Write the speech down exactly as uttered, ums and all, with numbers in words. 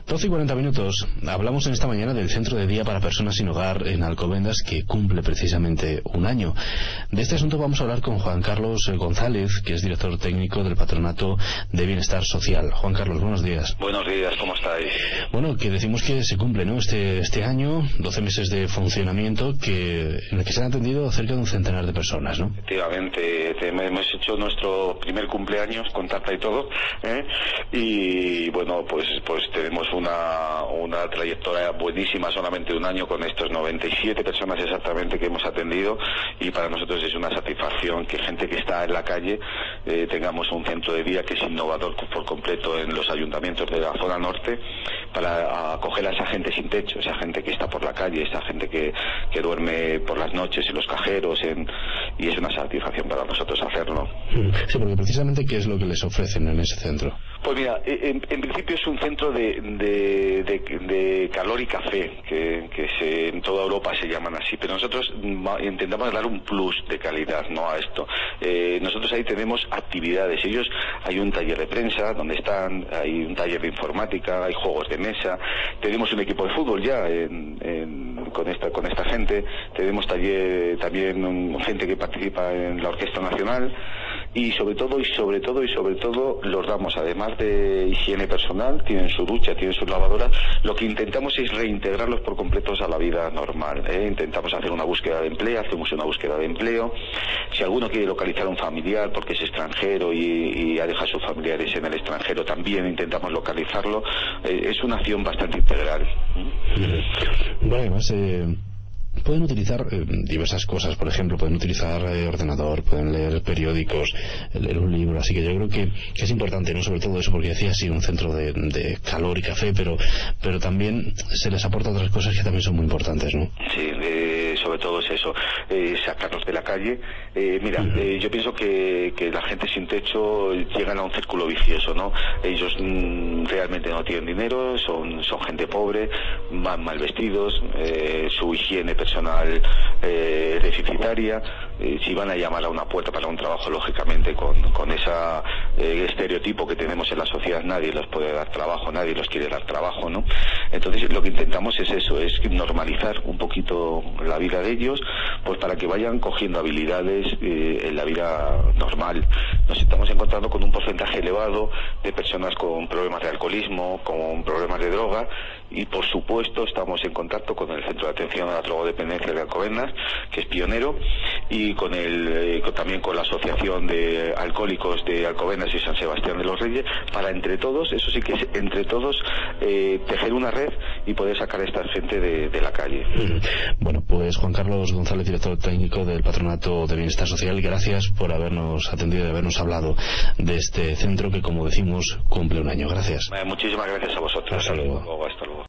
doce y cuarenta minutos. Hablamos en esta mañana del Centro de Día para Personas Sin Hogar en Alcobendas, que cumple precisamente un año. De este asunto vamos a hablar con Juan Carlos González, que es director técnico del Patronato de Bienestar Social. Juan Carlos, buenos días. Buenos días, ¿cómo estáis? Bueno, que decimos que se cumple, ¿no? Este, este año, doce meses de funcionamiento, que en el que se han atendido cerca de un centenar de personas, ¿no? Efectivamente, te, hemos hecho nuestro primer cumpleaños con tarta y todo, ¿eh? Y bueno, pues pues tenemos una, una trayectoria buenísima, solamente un año, con estos noventa y siete personas exactamente que hemos atendido, y para nosotros es una satisfacción que gente que está en la calle eh, tengamos un centro de día que es innovador por completo en los ayuntamientos de la zona norte, para acoger a esa gente sin techo, esa gente que está por la calle, esa gente que, que duerme por las noches en los cajeros, en, y es una satisfacción para nosotros hacerlo. Sí, porque precisamente ¿qué es lo que les ofrecen en ese centro? Pues mira, en, en principio es un centro de, de, de, de calor y café, que, que se, en toda Europa se llaman así, pero nosotros intentamos dar un plus de calidad, ¿no?, a esto. Eh, nosotros ahí tenemos actividades, ellos, hay un taller de prensa donde están, hay un taller de informática, hay juegos de mesa, tenemos un equipo de fútbol ya en, en, con esta con esta gente, tenemos taller, también un, gente que participa en la Orquesta Nacional, y sobre todo, y sobre todo, y sobre todo, los damos, además de higiene personal, tienen su ducha, tienen su lavadora. Lo que intentamos es reintegrarlos por completos a la vida normal, ¿eh? Intentamos hacer una búsqueda de empleo, hacemos una búsqueda de empleo. Si alguno quiere localizar a un familiar porque es extranjero y, y ha dejado a sus familiares en el extranjero, también intentamos localizarlo. Eh, es una acción bastante integral. Bueno, además, eh... pueden utilizar eh, diversas cosas, por ejemplo, pueden utilizar eh, ordenador, pueden leer periódicos, leer un libro, así que yo creo que, que es importante, ¿no?, sobre todo eso, porque decía sí, un centro de, de calor y café, pero pero también se les aporta otras cosas que también son muy importantes, ¿no? Sí, eh, sobre todo es eso, eh, sacarlos de la calle. Eh, mira, uh-huh. eh, yo pienso que, que la gente sin techo llegan a un círculo vicioso, ¿no? Ellos mmm, realmente no tienen dinero, son, son gente pobre, van mal vestidos, eh, su higiene personal eh, deficitaria, eh, si van a llamar a una puerta para un trabajo, lógicamente con, con ese eh, estereotipo que tenemos en la sociedad, nadie los puede dar trabajo, nadie los quiere dar trabajo, ¿no? Entonces lo que intentamos es eso, es normalizar un poquito la vida de ellos, pues para que vayan cogiendo habilidades eh, en la vida normal. Nos estamos encontrando con un porcentaje elevado de personas con problemas de alcoholismo, con problemas de droga, y por supuesto estamos en contacto con el Centro de Atención a la Drogodependencia de Alcobendas, que es pionero, y con el eh, con, también con la Asociación de Alcohólicos de Alcobendas y San Sebastián de los Reyes, para entre todos, eso sí que es entre todos, eh, tejer una red y poder sacar a esta gente de, de la calle. Bueno, pues Juan Carlos González, director técnico del Patronato de Bienestar Social, gracias por habernos atendido y habernos hablado de este centro que, como decimos, cumple un año. Gracias. Eh, muchísimas gracias a vosotros. Hasta luego. Hasta luego.